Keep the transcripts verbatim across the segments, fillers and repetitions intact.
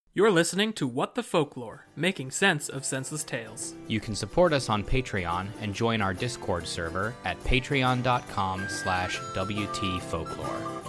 You're listening to What the Folklore, making sense of senseless tales. You can support us on Patreon and join our Discord server at patreon.com slash WTFolklore.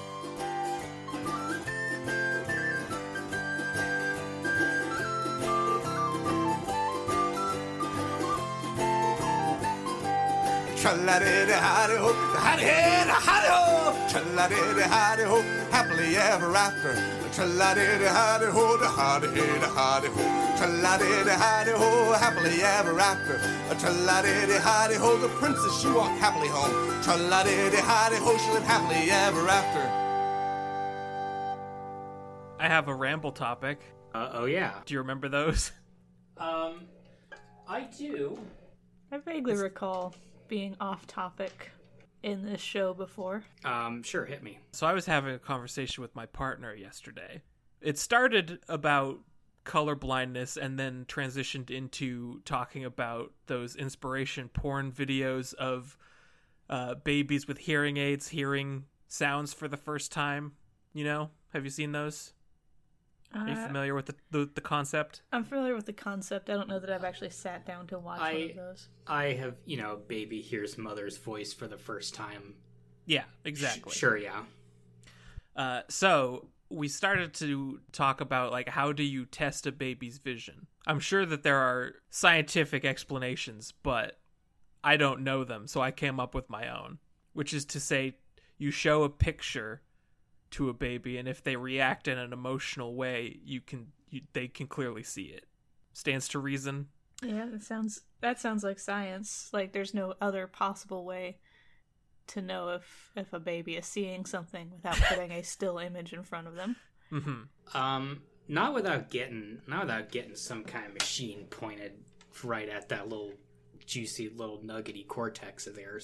Tra-la-di-di-hi-di-ho, hi-di-hi-di-hi-di-ho, tra-la-di-di-hi-di-ho, happily ever after. Tra-la-di-di-hi-di-ho, hi-di-hi-di-hi-di-ho, tra-la-di-di-hi-di-ho, happily ever after. Tra-la-di-di-hi-di-ho, the princess, she walked happily home. Tra-la-di-di-hi-di-ho, she lived happily ever after. I have a ramble topic. Uh, oh, yeah. Do you remember those? Um, I do. I vaguely recall being off topic in this show before. Um, sure, hit me. So I was having a conversation with my partner yesterday. It started about color blindness and then transitioned into talking about those inspiration porn videos of uh, babies with hearing aids hearing sounds for the first time. You know? Have you seen those? Are you Uh, familiar with the, the, the concept? I'm familiar with the concept. I don't know that I've actually sat down to watch I- one of those. I have, you know, baby hears mother's voice for the first time. Yeah, exactly. Sh- sure, yeah. Uh, so we started to talk about, like, how do you test a baby's vision? I'm sure that there are scientific explanations, but I don't know them, so I came up with my own, which is to say you show a picture to a baby, and if they react in an emotional way, you can you, they can clearly see it. Stands to reason. Yeah, that sounds that sounds like science. Like there's no other possible way to know if if a baby is seeing something without putting a still image in front of them. Mm-hmm. Um, not without getting, not without getting some kind of machine pointed right at that little juicy little nuggety cortex of theirs.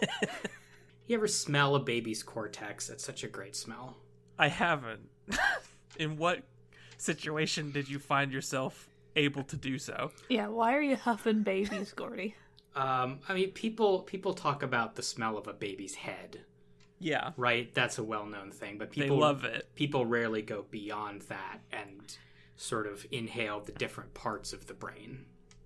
You ever smell a baby's cortex? It's such a great smell. I haven't. In what situation did you find yourself able to do so? Yeah, why are you huffing babies, Gordy? Um, I mean, people people talk about the smell of a baby's head, Yeah, right? That's a well-known thing, but they people love it. people rarely go beyond that and sort of inhale the different parts of the brain.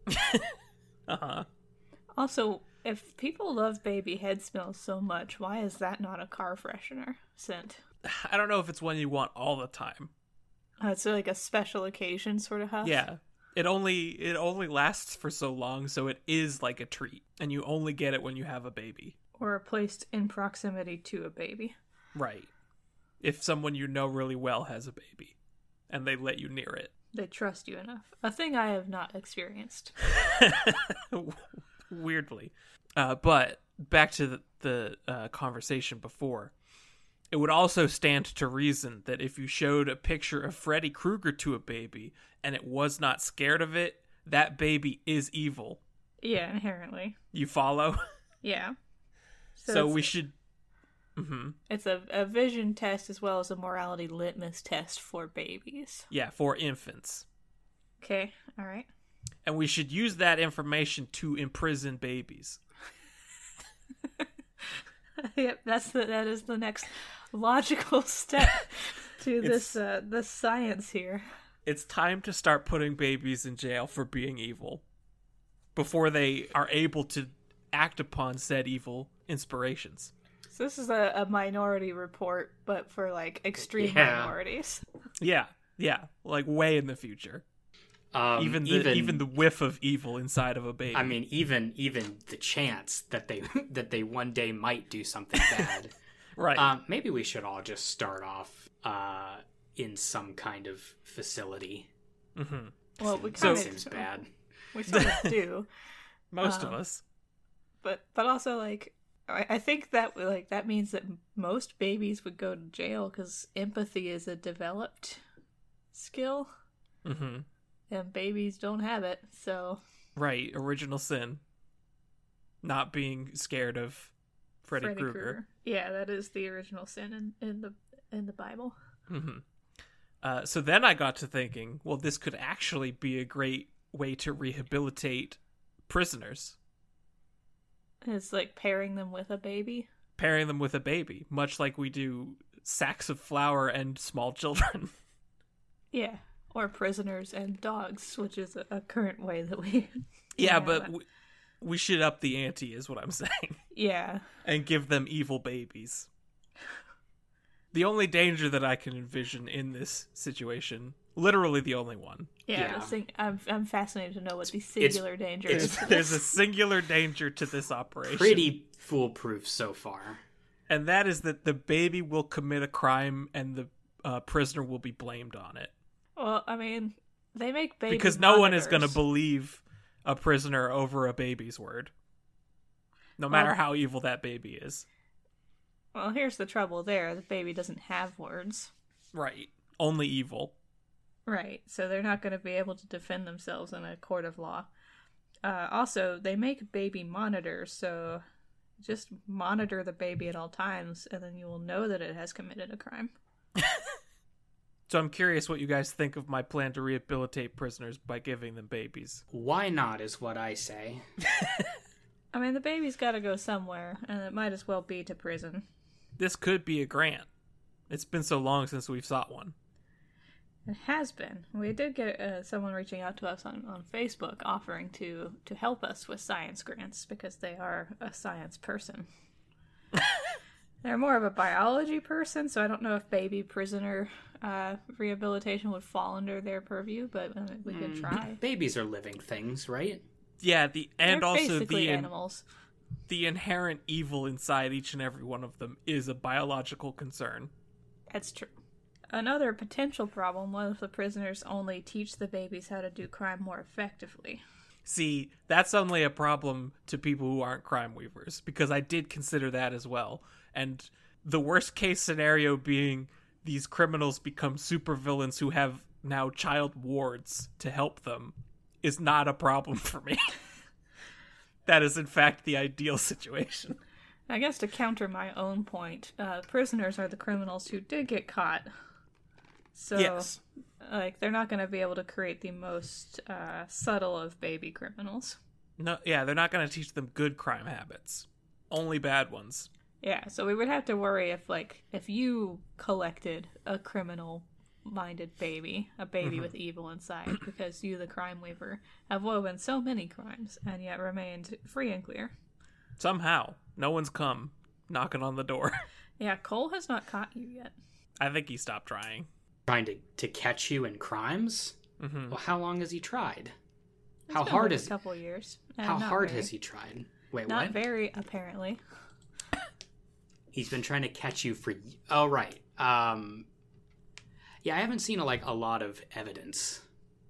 Uh-huh. Also, if people love baby head smells so much, why is that not a car freshener scent? I don't know if it's one you want all the time. Uh, it's like a special occasion sort of huff. Yeah. It only it only lasts for so long, so it is like a treat, and you only get it when you have a baby. Or placed in proximity to a baby. Right. If someone you know really well has a baby, and they let you near it. They trust you enough. A thing I have not experienced. Weirdly. Uh, but back to the, the uh, conversation before. It would also stand to reason that if you showed a picture of Freddy Krueger to a baby and it was not scared of it, that baby is evil. Yeah, inherently. You follow? Yeah. So, it's, we should... Mm-hmm. It's a, a vision test as well as a morality litmus test for babies. Yeah, for infants. Okay, alright. And we should use that information to imprison babies. Yep, that's the, that is the next logical step to this uh, this science here. It's time to start putting babies in jail for being evil before they are able to act upon said evil inspirations. So this is a, a minority report, but for like extreme Yeah. minorities. Yeah, yeah, like way in the future. Um, even the even, even the whiff of evil inside of a baby. I mean, even even the chance that they that they one day might do something bad. right. Um, maybe we should all just start off uh, in some kind of facility. Mm-hmm. Well, we Seems- kind of seems bad. We sort of do, Most um, of us. but but also like I, I think that like that means that most babies would go to jail because empathy is a developed skill, Mm-hmm. and babies don't have it. So Right. Original sin. Not being scared of Freddy, Freddy Krueger. Krueger. Yeah, that is the original sin in, in the in the Bible. Mm-hmm. Uh, so then I got to thinking, well, this could actually be a great way to rehabilitate prisoners. It's like pairing them with a baby. Pairing them with a baby, much like we do sacks of flour and small children. Yeah, Or prisoners and dogs, which is a, a current way that we... Yeah, we but we, we should up the ante, is what I'm saying. Yeah. And give them evil babies. The only danger that I can envision in this situation, literally the only one. Yeah, Yeah. the sing- I'm, I'm fascinated to know what the singular danger it's- is. to There's a this. singular danger to this operation. Pretty foolproof so far. And that is that the baby will commit a crime and the uh, prisoner will be blamed on it. Well, I mean, they make baby Because no one is going to monitors. believe a prisoner over a baby's word. No matter Well- how evil that baby is. Well, here's the trouble there. The baby doesn't have words. Right. Only evil. Right, so they're not going to be able to defend themselves in a court of law. Uh, also, they make baby monitors, so just monitor the baby at all times, and then you will know that it has committed a crime. So I'm curious what you guys think of my plan to rehabilitate prisoners by giving them babies. Why not is what I say. I mean, the baby's got to go somewhere, and it might as well be to prison. This could be a grant. It's been so long since we've sought one. It has been. We did get uh, someone reaching out to us on, on Facebook offering to, to help us with science grants because they are a science person. They're more of a biology person, so I don't know if baby prisoner uh, rehabilitation would fall under their purview, but uh, we could try. Babies are living things, right? Yeah, the and They're also basically the in, animals. the inherent evil inside each and every one of them is a biological concern. That's true. Another potential problem was if the prisoners only teach the babies how to do crime more effectively. See, that's only a problem to people who aren't crime weavers, because I did consider that as well. And the worst case scenario being these criminals become supervillains who have now child wards to help them is not a problem for me. That is, in fact, the ideal situation. I guess to counter my own point, uh, prisoners are the criminals who did get caught. So, Yes. like, they're not going to be able to create the most uh, subtle of baby criminals. No, yeah, they're not going to teach them good crime habits. Only bad ones. Yeah, so we would have to worry if, like, if you collected a criminal-minded baby, a baby with evil inside, because you, the crime weaver, have woven so many crimes and yet remained free and clear. Somehow, no one's come knocking on the door. Yeah, Cole has not caught you yet. I think he stopped trying. Trying to, to catch you in crimes? Mm-hmm. Well, how long has he tried? It's How been hard like is a couple years. Uh, How not hard very. has he tried? Wait, Not what? very, apparently. He's been trying to catch you for. Oh, right. Um, yeah, I haven't seen like a lot of evidence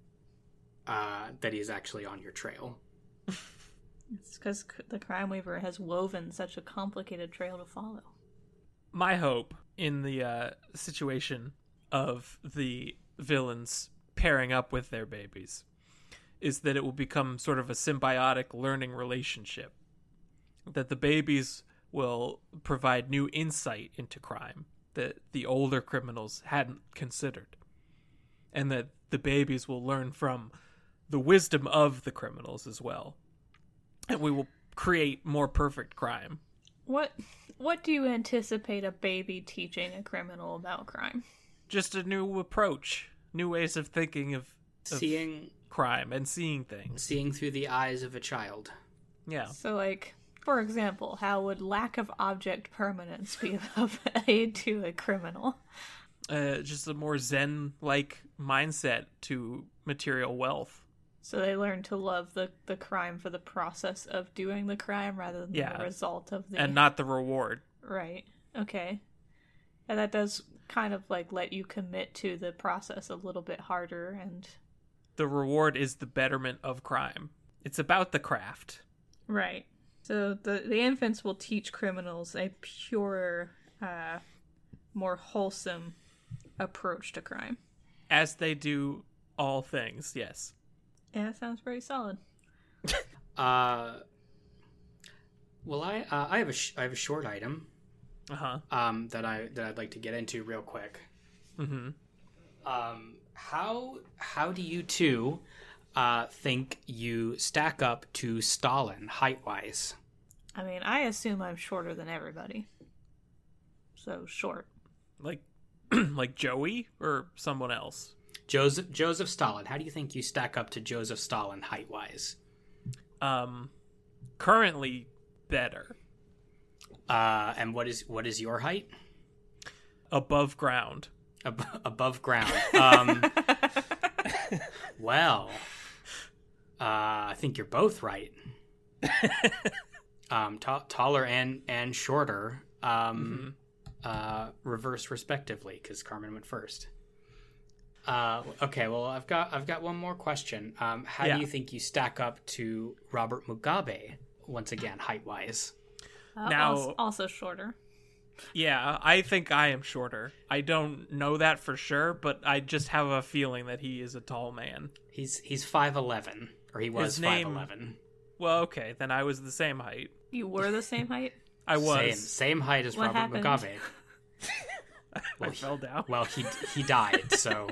uh, that he's actually on your trail. It's because the crime weaver has woven such a complicated trail to follow. My hope in the uh, situation of the villains pairing up with their babies is that it will become sort of a symbiotic learning relationship. That the babies will provide new insight into crime that the older criminals hadn't considered. And that the babies will learn from the wisdom of the criminals as well. And we will create more perfect crime. What What do you anticipate a baby teaching a criminal about crime? Just a new approach, new ways of thinking of, of Seeing crime and seeing things. seeing through the eyes of a child. Yeah. So, like, for example, how would lack of object permanence be of aid to a criminal? Uh, just a more zen-like mindset to material wealth. So they learn to love the, the crime for the process of doing the crime rather than Yeah. the result of the... And not the reward. Right. Okay. And that does kind of, like, let you commit to the process a little bit harder and... The reward is the betterment of crime. It's about the craft. Right. So the the infants will teach criminals a purer, uh, more wholesome approach to crime. As they do all things, yes. Yeah, that sounds pretty solid. Uh, well, I uh, I have a sh- I have a short item Uh-huh. um, that I that I'd like to get into real quick. Mm-hmm. Um, how how do you two uh, think you stack up to Stalin height wise? I mean, I assume I'm shorter than everybody. So short. Like, like Joey or someone else? Joseph Joseph Stalin. How do you think you stack up to Joseph Stalin height wise? Um, currently better. Uh, and what is what is your height? Above ground. Ab- above ground. Um, well, uh, I think you're both right. um, ta- taller and and shorter. Um, mm-hmm. uh, reverse respectively, because Carmen went first. Uh, okay, well, I've got I've got one more question. Um, how yeah. do you think you stack up to Robert Mugabe once again, height wise? Uh, now, also, also shorter. Yeah, I think I am shorter. I don't know that for sure, but I just have a feeling that he is a tall man. He's he's five eleven, or he was five eleven. Well, okay, then I was the same height. You were the same height? I was same, same height as what Robert happened? Mugabe. Well, I fell down. Well, he he died, so.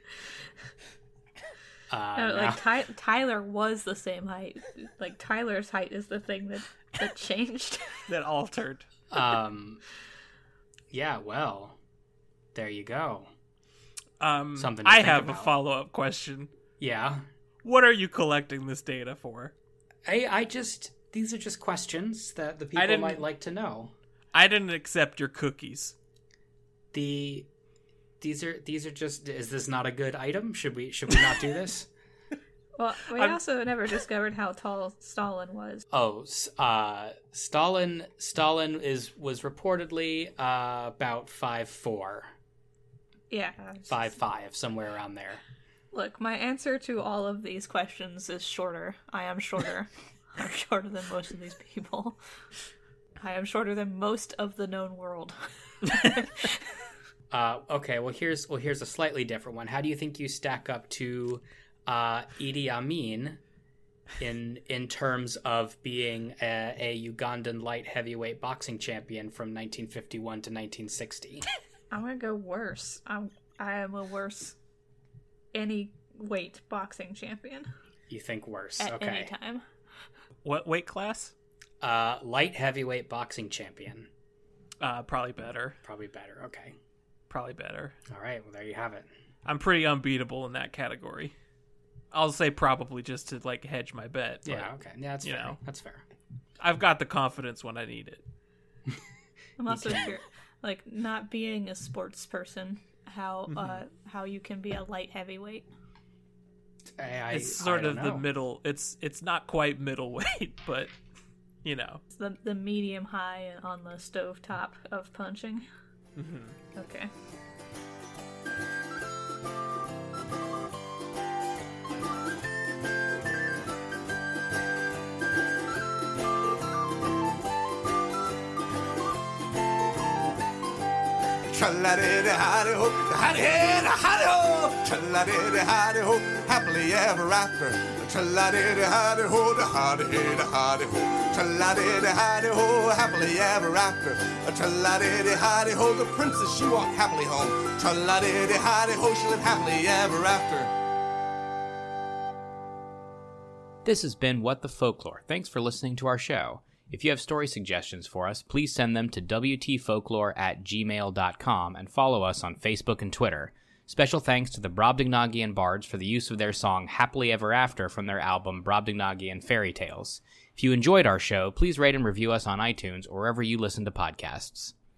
Uh, no, now... like Ty- Tyler was the same height. Like Tyler's height is the thing that that changed. That altered. Um. Yeah. Well, there you go. Um. Something to I think have about. a follow-up question. Yeah. What are you collecting this data for? I I just these are just questions that the people might like to know. I didn't accept your cookies. The these are these are just is this not a good item? Should we should we not do this? Well, we I'm... also never discovered how tall Stalin was. Oh, uh, Stalin Stalin is was reportedly uh, about five four. Yeah. Five five, somewhere around there. Look, my answer to all of these questions is shorter. I am shorter. I'm shorter than most of these people. I am shorter than most of the known world. uh, okay, well here's well here's a slightly different one. How do you think you stack up to uh, Idi Amin in in terms of being a, a Ugandan light heavyweight boxing champion from nineteen fifty-one to nineteen sixty? I'm gonna go worse. I'm I am a worse any weight boxing champion. You think worse? At okay. any time. What weight class? Uh, light heavyweight boxing champion. Uh, probably better. Probably better. Okay. Probably better. All right. Well, there you have it. I'm pretty unbeatable in that category. I'll say probably just to like hedge my bet. But, Yeah. Okay. Yeah, that's you fair. know. That's fair. I've got the confidence when I need it. I'm also curious, like not being a sports person, how Mm-hmm. uh how you can be a light heavyweight. I, I, It's sort I of don't the know. middle. It's it's not quite middleweight, but you know. It's the the medium high on the stove top of punching. Mm-hmm. Okay. Tra-la-di-di-hi-di-ho, hi-di-hi-di-hi-di-ho, tra-la-di-di-hi-di-ho, happily ever after. Tra-la-di-di-hi-di-ho, hi-di-hi-di-hi-di-ho, tra-la-di-di-hi-di-ho, happily ever after. Tra-la-di-di-hi-di-ho, the princess, she walked happily home. Tra-la-di-di-hi-di-ho, she lived happily ever after. This has been What the Folklore. Thanks for listening to our show. If you have story suggestions for us, please send them to w t folklore at gmail dot com and follow us on Facebook and Twitter. Special thanks to the Brobdingnagian Bards for the use of their song Happily Ever After from their album Brobdingnagian Fairy Tales. If you enjoyed our show, please rate and review us on iTunes or wherever you listen to podcasts.